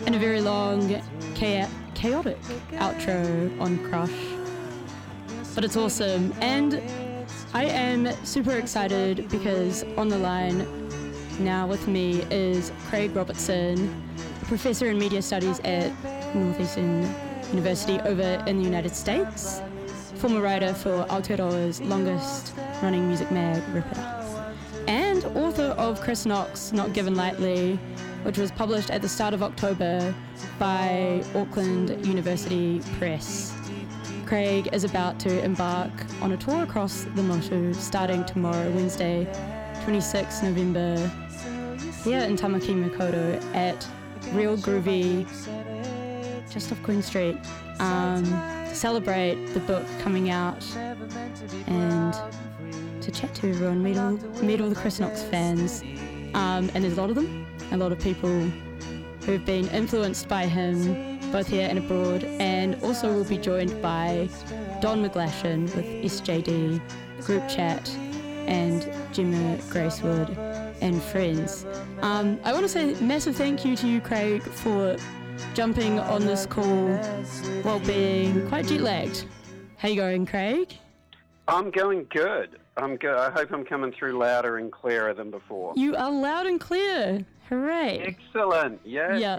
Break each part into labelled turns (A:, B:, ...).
A: and a very long, chaotic outro on Crush. But it's awesome, and I am super excited because on the line now with me is Craig Robertson, a professor in media studies at Northeastern University over in the United States, former writer for Aotearoa's longest-running music mag, Rip It Up, and author of Chris Knox, Not Given Lightly, which was published at the start of October by Auckland University Press. Craig is about to embark on a tour across the Motu starting tomorrow, Wednesday, 26 November, here in Tamaki Makaurau at Real Groovy, just off Queen Street, to celebrate the book coming out and to chat to everyone, meet all the Chris Knox fans. And there's a lot of them, a lot of people who've been influenced by him, both here and abroad, and also we'll be joined by Don McGlashan with SJD, Group Chat, and Gemma Gracewood and friends. I want to say a massive thank you to you, Craig, for jumping on this call while being quite jet-lagged. How you going, Craig?
B: I'm going good. I'm good. I hope I'm coming through louder and clearer than before.
A: You are loud and clear. Hooray.
B: Excellent. Yes.
A: Yeah.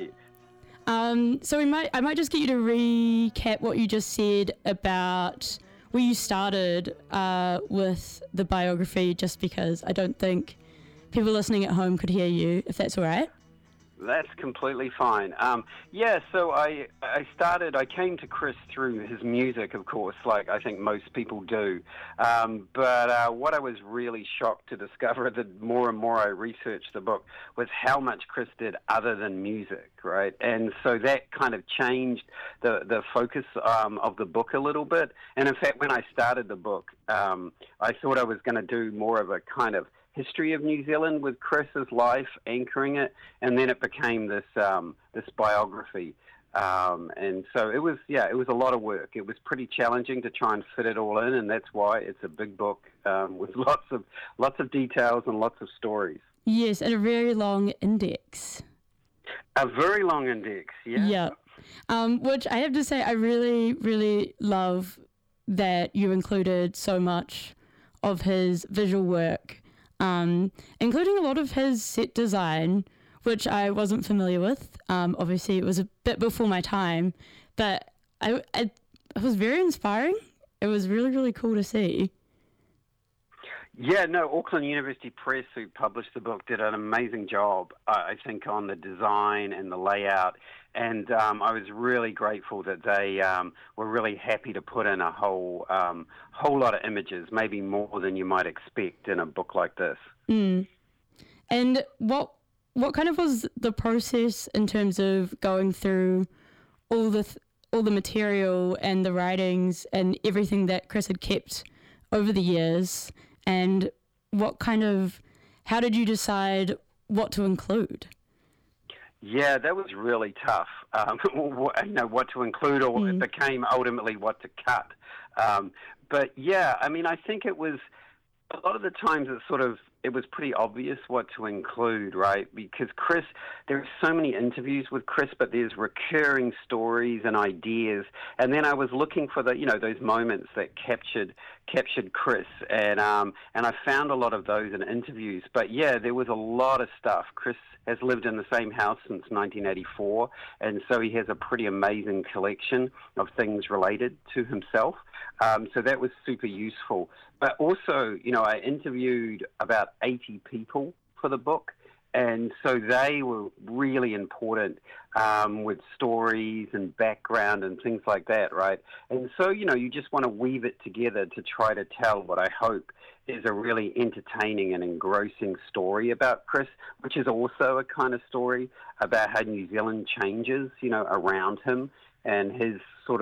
A: So I might just get you to recap what you just said about where you started with the biography, just because I don't think people listening at home could hear you, if that's all right.
B: That's completely fine. So I came to Chris through his music, of course, like I think most people do. But what I was really shocked to discover, the more and more I researched the book, was how much Chris did other than music, right? And so that kind of changed the focus of the book a little bit. And in fact, when I started the book, I thought I was going to do more of a kind of history of New Zealand with Chris's life anchoring it, and then it became this biography, and so it was a lot of work. It was pretty challenging to try and fit it all in, and that's why it's a big book with lots of details and lots of stories.
A: Yes, and a very long index.
B: A very long index, yeah.
A: Yeah, which I have to say I really, really love that you included so much of his visual work, including a lot of his set design, which I wasn't familiar with. Obviously, it was a bit before my time, but it was very inspiring. It was really, really cool to see.
B: Yeah, no, Auckland University Press, who published the book, did an amazing job, I think, on the design and the layout. And I was really grateful that they were really happy to put in a whole lot of images, maybe more than you might expect in a book like this.
A: Mm. And what kind of was the process in terms of going through all the material and the writings and everything that Chris had kept over the years? And how did you decide what to include?
B: Yeah, that was really tough. What to include, or it became ultimately what to cut. But yeah, I mean, I think it was a lot of the times it was pretty obvious what to include, right? Because Chris, there are so many interviews with Chris, but there's recurring stories and ideas. And then I was looking for those moments that captured Chris, and I found a lot of those in interviews. But yeah, there was a lot of stuff. Chris has lived in the same house since 1984, and so he has a pretty amazing collection of things related to himself. So that was super useful. But also, I interviewed about 80 people for the book, and so they were really important with stories and background and things like that, right? And so, you just want to weave it together to try to tell what I hope is a really entertaining and engrossing story about Chris, which is also a kind of story about how New Zealand changes, around him, and his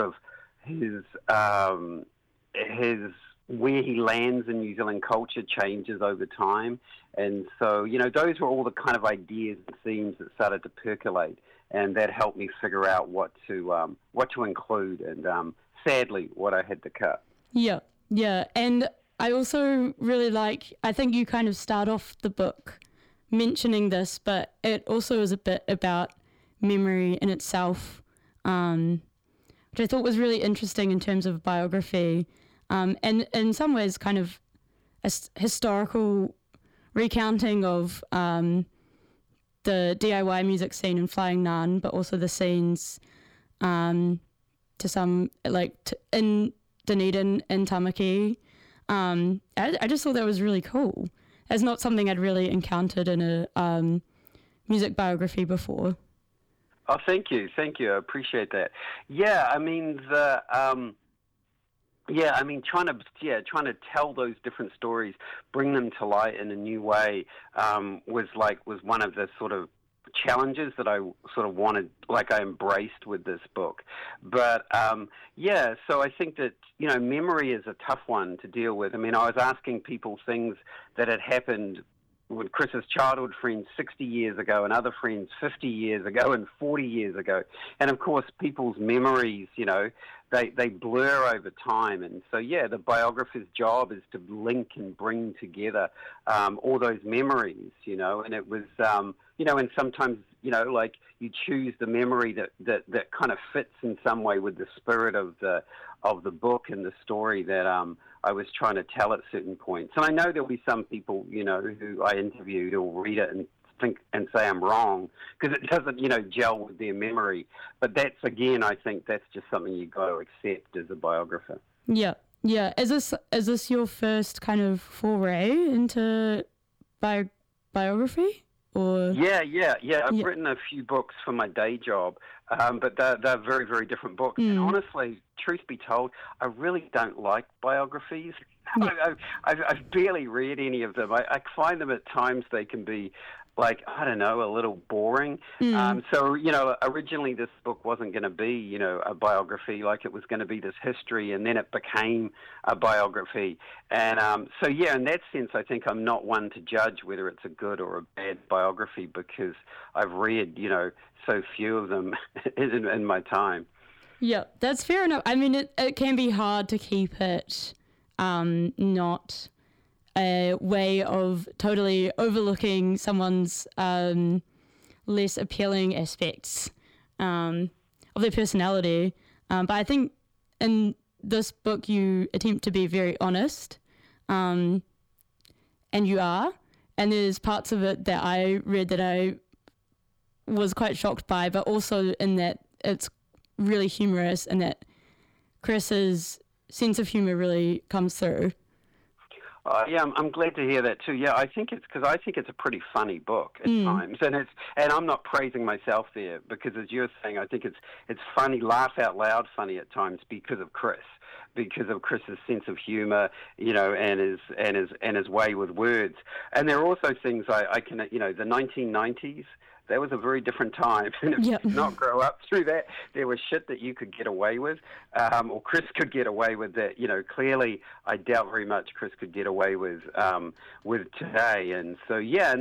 B: where he lands in New Zealand culture changes over time. And so, those were all the kind of ideas and themes that started to percolate, and that helped me figure out what to include, and sadly, what I had to cut.
A: Yeah. And I also really I think you kind of start off the book mentioning this, but it also is a bit about memory in itself, which I thought was really interesting in terms of biography, and in some ways kind of a historical recounting of the DIY music scene in Flying Nun, but also the scenes to some, in Dunedin and Tamaki. I just thought that was really cool. It's not something I'd really encountered in a music biography before.
B: Oh, thank you. I appreciate that. Yeah, I mean trying to tell those different stories, bring them to light in a new way, was one of the sort of challenges that I sort of wanted, I embraced with this book. But so I think that, memory is a tough one to deal with. I mean, I was asking people things that had happened with Chris's childhood friends 60 years ago and other friends 50 years ago and 40 years ago. And of course, people's memories, they blur over time. And so, the biographer's job is to link and bring together all those memories, and it was, and sometimes, you choose the memory that kind of fits in some way with the spirit of the book and the story that I was trying to tell at certain points. And I know there'll be some people, who I interviewed who will read it and think and say I'm wrong because it doesn't, gel with their memory. But that's, again, I think that's just something you got to accept as a biographer.
A: Yeah. Is this your first kind of foray into biography? Or I've written a few books for my day job, but they're very, very different books. And honestly, truth be told, I really don't like biographies. I've barely read any of them. I find them at times they can be a little boring. So, originally this book wasn't going to be, a biography, it was going to be this history, and then it became a biography. And in that sense, I think I'm not one to judge whether it's a good or a bad biography because I've read, so few of them in my time. Yeah, that's fair enough. I mean, it can be hard to keep it not a way of totally overlooking someone's less appealing aspects of their personality. But I think in this book you attempt to be very honest, and you are. And there's parts of it that I read that I was quite shocked by, but also in that it's really humorous and that Chris's sense of humor really comes through.
B: I'm glad to hear that too. Yeah, I think it's a pretty funny book at times, and I'm not praising myself there because, as you're saying, I think it's funny, laugh out loud funny at times because of Chris's sense of humor, and his way with words. And there are also things I can, the 1990s. That was a very different time. And if you did not grow up through that, there was shit that you could get away with, or Chris could get away with that. Clearly, I doubt very much Chris could get away with today. And so,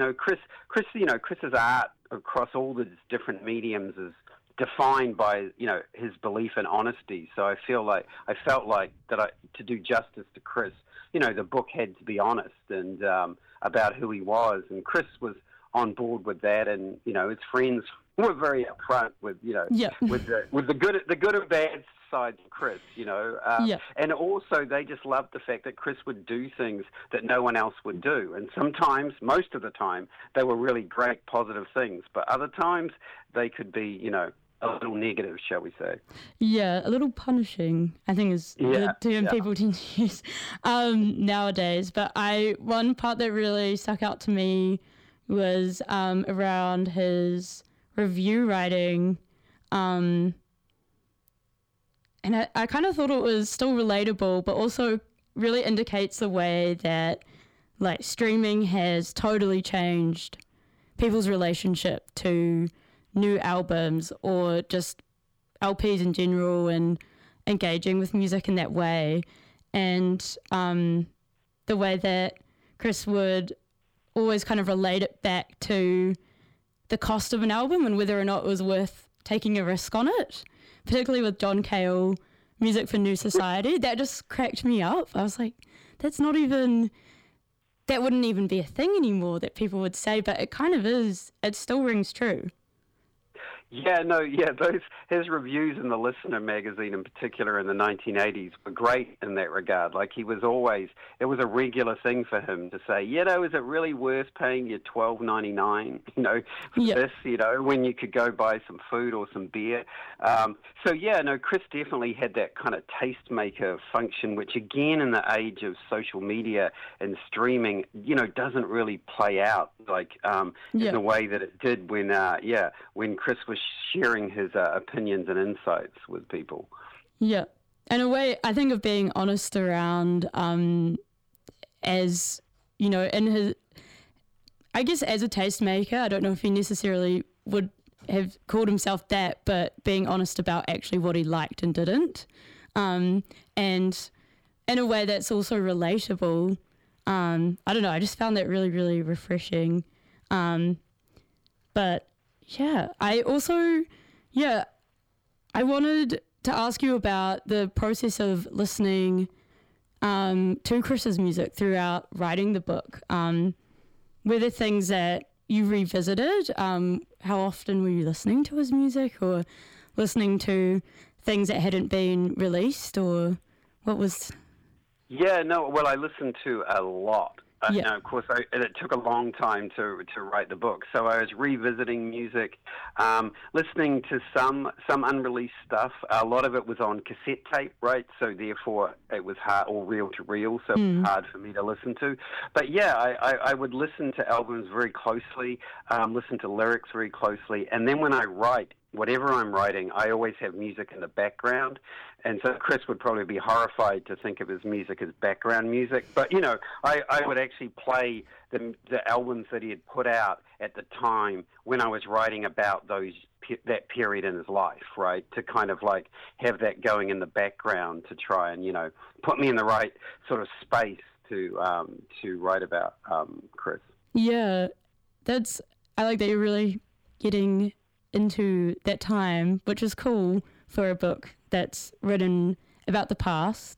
B: Chris's art across all the different mediums is defined by, his belief in honesty. So I felt like to do justice to Chris, the book had to be honest and about who he was. And Chris was on board with that, and his friends were very upfront with with the good and bad sides of Chris, and also they just loved the fact that Chris would do things that no one else would do, and sometimes, most of the time, they were really great positive things, but other times they could be a little negative, shall we say.
A: Yeah, a little punishing, I think is the term people tend to use nowadays. But one part that really stuck out to me was around his review writing, and I kind of thought it was still relatable, but also really indicates the way that streaming has totally changed people's relationship to new albums or just LPs in general and engaging with music in that way. And the way that Chris would always kind of relate it back to the cost of an album and whether or not it was worth taking a risk on it, particularly with John Cale, Music for New Society. That just cracked me up. I was like, that wouldn't even be a thing anymore that people would say, but it kind of is. It still rings true.
B: His reviews in the Listener magazine in particular in the 1980s were great in that regard. Like it was a regular thing for him to say, is it really worth paying you $12.99, for this, when you could go buy some food or some beer. Chris definitely had that kind of tastemaker function, which again in the age of social media and streaming, doesn't really play out in the way that it did when Chris was sharing his opinions and insights with people.
A: Yeah. In a way, I think of being honest around, as, in his, I guess as a tastemaker, I don't know if he necessarily would have called himself that, but being honest about actually what he liked and didn't. And in a way that's also relatable. I don't know, I just found that really, really refreshing. But yeah, I wanted to ask you about the process of listening to Chris's music throughout writing the book. Were there things that you revisited? How often were you listening to his music or listening to things that hadn't been released, or what was...
B: I listened to a lot. Of course, it took a long time to write the book. So I was revisiting music, listening to some unreleased stuff. A lot of it was on cassette tape, right? So therefore, it was hard, or reel to reel, so it was hard for me to listen to. But I would listen to albums very closely, listen to lyrics very closely, and then when I write, whatever I'm writing, I always have music in the background. And so Chris would probably be horrified to think of his music as background music. But, I would actually play the albums that he had put out at the time when I was writing about that period in his life, right? To kind of like have that going in the background to try and, put me in the right sort of space to write about Chris.
A: Yeah, I like that you're really getting into that time, which is cool for a book that's written about the past.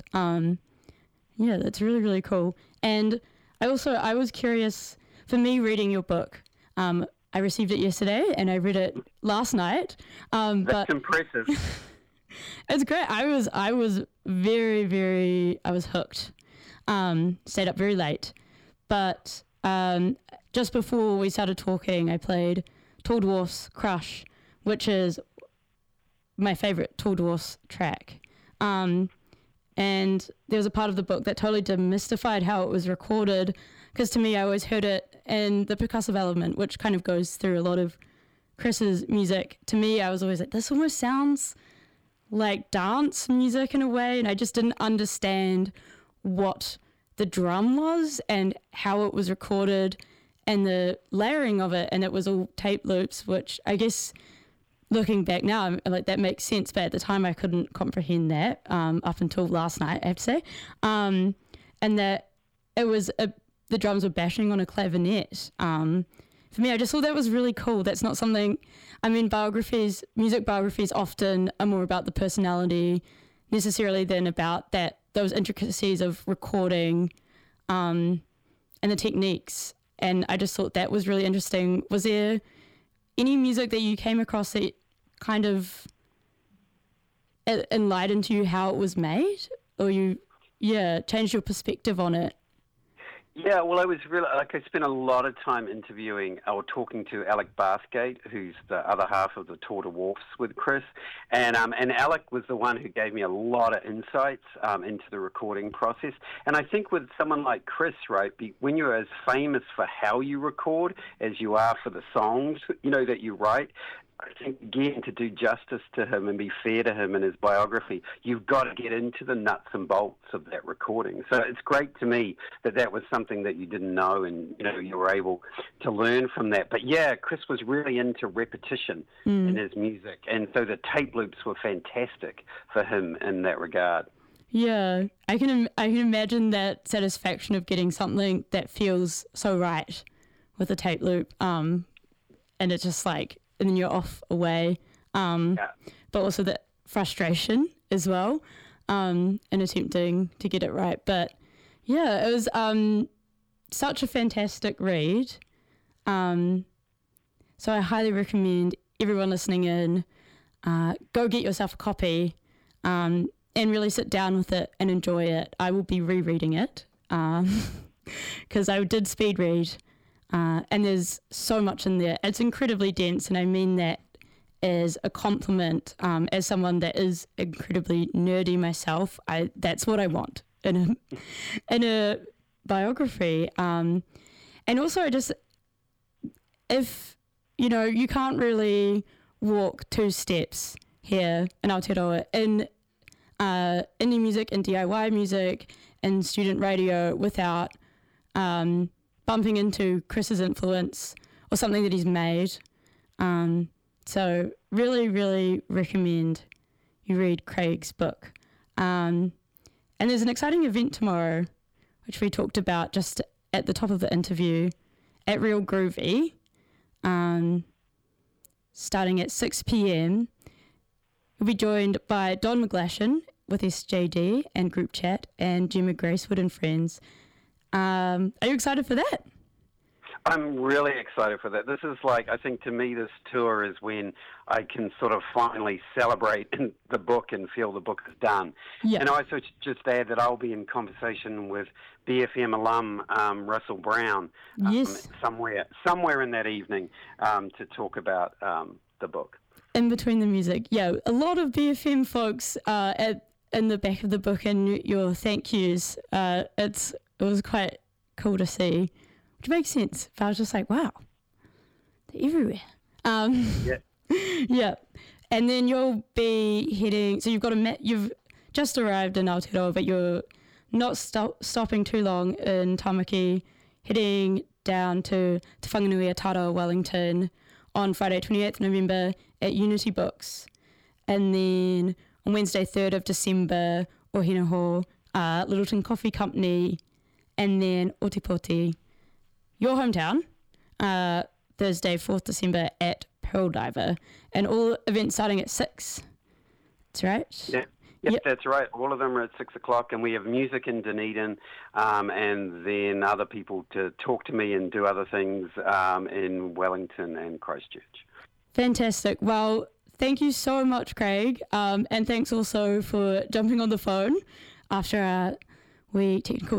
A: That's really, really cool. And I was curious, for me reading your book, I received it yesterday and I read it last night.
B: That's impressive.
A: It's great. I was very, very, I was hooked. Stayed up very late. But just before we started talking, I played Tall Dwarf's Crush, which is my favourite Tall Dwarfs track. And there was a part of the book that totally demystified how it was recorded, because to me I always heard it in the percussive element, which kind of goes through a lot of Chris's music. To me, I was always like, this almost sounds like dance music in a way, and I just didn't understand what the drum was and how it was recorded and the layering of it, and it was all tape loops, which I guess looking back now, I'm like, that makes sense, but at the time I couldn't comprehend that, up until last night, I have to say. And that it was the drums were bashing on a clavinet. For me, I just thought that was really cool. That's not something, music biographies often are more about the personality necessarily than about those intricacies of recording, and the techniques. And I just thought that was really interesting. Was there any music that you came across that kind of enlightened you how it was made, or changed your perspective on it?
B: Yeah, well, I was really, I spent a lot of time interviewing or talking to Alec Bathgate, who's the other half of the Tall Dwarfs with Chris. And Alec was the one who gave me a lot of insights into the recording process. And I think with someone like Chris, right, when you're as famous for how you record as you are for the songs, that you write, I think, again, to do justice to him and be fair to him in his biography, you've got to get into the nuts and bolts of that recording. So it's great to me that was something that you didn't know, and, you were able to learn from that. But yeah, Chris was really into repetition in his music. And so the tape loops were fantastic for him in that regard.
A: Yeah, I can imagine that satisfaction of getting something that feels so right with a tape loop. And it's just like, and then you're off away. But also that frustration as well, in attempting to get it right. But yeah, it was such a fantastic read. So I highly recommend everyone listening in, go get yourself a copy and really sit down with it and enjoy it. I will be rereading it because I did speed read, and there's so much in there. It's incredibly dense, and I mean that as a compliment. As someone that is incredibly nerdy myself, that's what I want in a biography. And also, if you can't really walk two steps here in Aotearoa in indie music and DIY music and student radio without bumping into Chris's influence or something that he's made. So really, really recommend you read Craig's book. And there's an exciting event tomorrow, which we talked about just at the top of the interview, at Real Groovy, starting at 6 p.m. We'll be joined by Don McGlashan with SJD and Group Chat and Gemma Gracewood and friends. Are you excited for that?
B: I'm really excited for that. This is like, I think to me, this tour is when I can sort of finally celebrate the book and feel the book is done.
A: Yeah.
B: And I also just add that I'll be in conversation with BFM alum Russell Brown
A: yes.
B: somewhere in that evening to talk about the book.
A: In between the music. Yeah, a lot of BFM folks in the back of the book and your thank yous. It was quite cool to see. Which makes sense. But I was just like, wow, they're everywhere.
B: Yeah.
A: Yeah. And then you'll be heading, so you've just arrived in Aotearoa, but you're not stopping too long in Tamaki, heading down to Te Whanganui Atara, Wellington, on Friday 28th November at Unity Books. And then on Wednesday 3rd of December, Ohina Hall, Littleton Coffee Company, and then Otipoti, your hometown, Thursday 4th December at Pearl Diver. And all events starting at 6. That's right?
B: Yeah. Yep, that's right. All of them are at 6 o'clock, and we have music in Dunedin, and then other people to talk to me and do other things in Wellington and Christchurch.
A: Fantastic. Well, thank you so much, Craig, and thanks also for jumping on the phone after our technical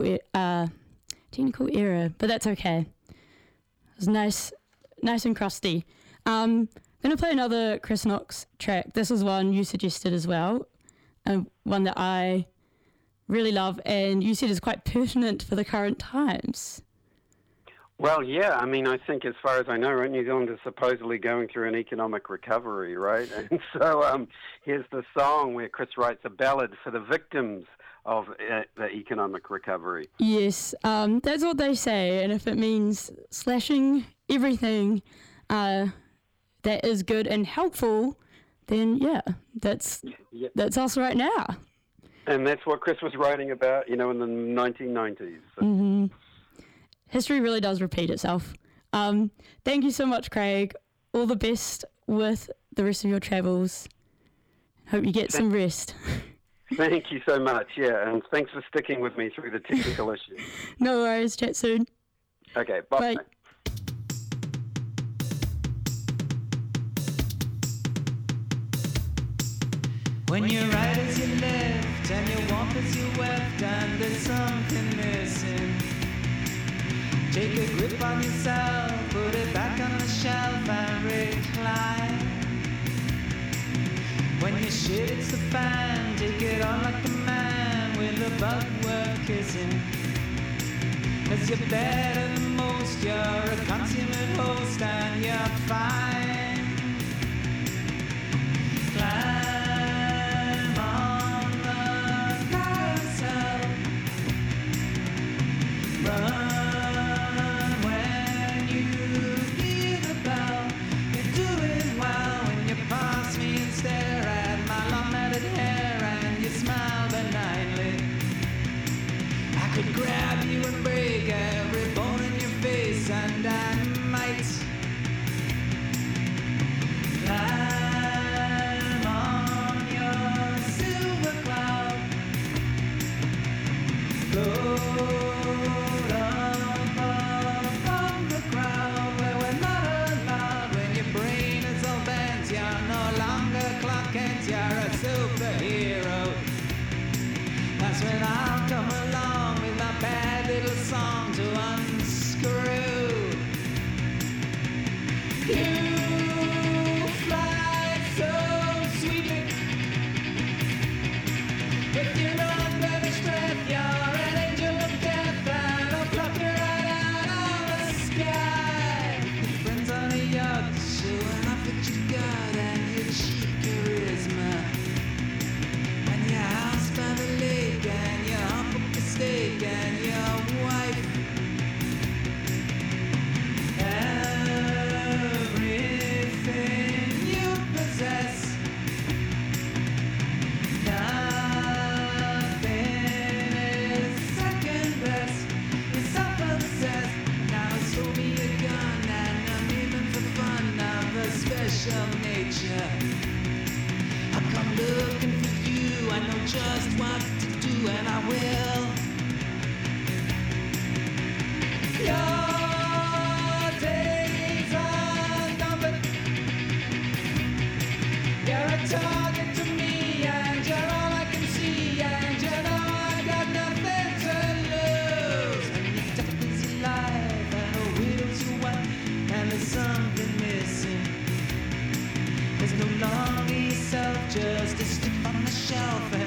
A: error, but that's okay. It was nice and crusty. I'm going to play another Chris Knox track. This is one you suggested as well, and one that I really love, and you said is quite pertinent for the current times.
B: Well, yeah, I mean, I think as far as I know, right, New Zealand is supposedly going through an economic recovery, right? And so here's the song where Chris writes a ballad for the victims of the economic recovery. Yes,
A: that's what they say, and if it means slashing everything that is good and helpful, then yeah, that's us right now.
B: And that's what Chris was writing about, in the 1990s. So.
A: Mm-hmm. History really does repeat itself. Thank you so much, Craig. All the best with the rest of your travels. Hope you get some rest.
B: Thank you so much, yeah, and thanks for sticking with me through the technical issues.
A: No worries, chat soon.
B: Okay, bye.
A: Bye.
C: When you're right as you left and you walk as you wept and there's something missing, take a grip on yourself, put it back on the shelf and recline. When your shit hits the fan, take it on like a man with a bug worth kissing. 'Cause you're better than most, you're a consummate host and you're fine. Climb on the carousel, run when you hear the bell. You're doing well when you pass me and stare at my long-matted hair and you smile benignly. I could grab you and break every bone in your face, and I might climb on your silver cloud, float up from the crowd where we're not allowed. When your brain is all bad superhero. That's when I'll come along with my bad little song to unscrew. You fly so sweetly with your unbending strength. You're an angel of death, and I'll pluck you right out of the sky. Your friends on a yacht, showing off what you got and your cheap charisma, and your house by the lake, and your humble mistake, and your wife. Everything you possess, nothing is second best. You're self-obsessed. Now show me a gun, and I'm aiming for fun of a special nature. I come looking for you. I know just what to do, and I will. Your days are numbered. You're a target to me, and you're all I can see, and you know I got nothing to lose. And your death is alive, and her wheels are white, and there's something missing. There's no longer yourself, just a stick on the shelf.